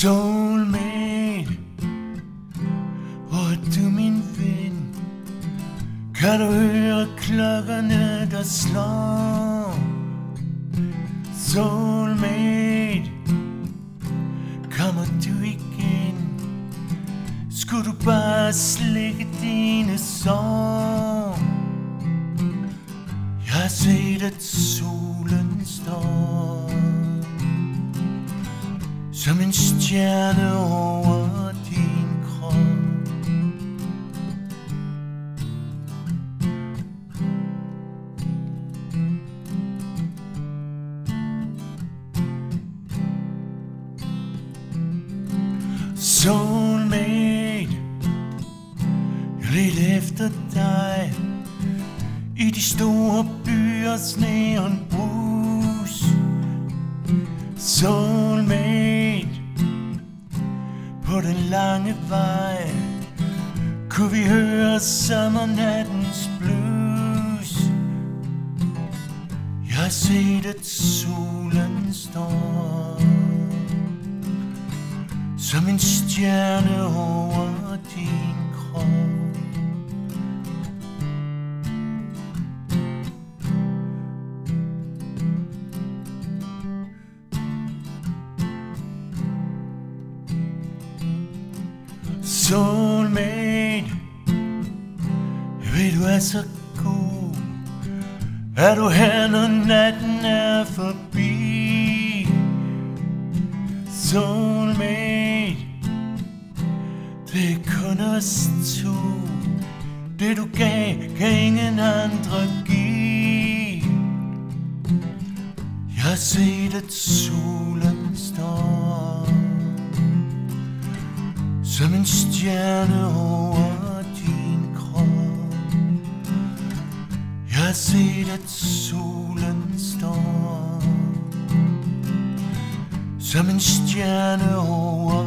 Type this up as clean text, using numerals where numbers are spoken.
Soulmate, hvor er du min ven? Kan du høre klokkerne der slår? Soulmate, kommer du igen? Skulle du bare slikke dine sår? Jeg har set at solen står som en stjerne over din krop. Soulmate, jeg ledte efter dig i de store byers neonbrus. Soulmate, på den lange vej kunne vi høre sommernattens blues. Jeg har set at solen står som en stjerne over din krop. Soulmate, jeg ved du er så god. Er du her når natten er forbi? Soulmate, det er kun os to. Det du gav, kan ingen andre give. Jeg har set at solen står som en stjerne over din krop. Jeg har set at solen står som en stjerne over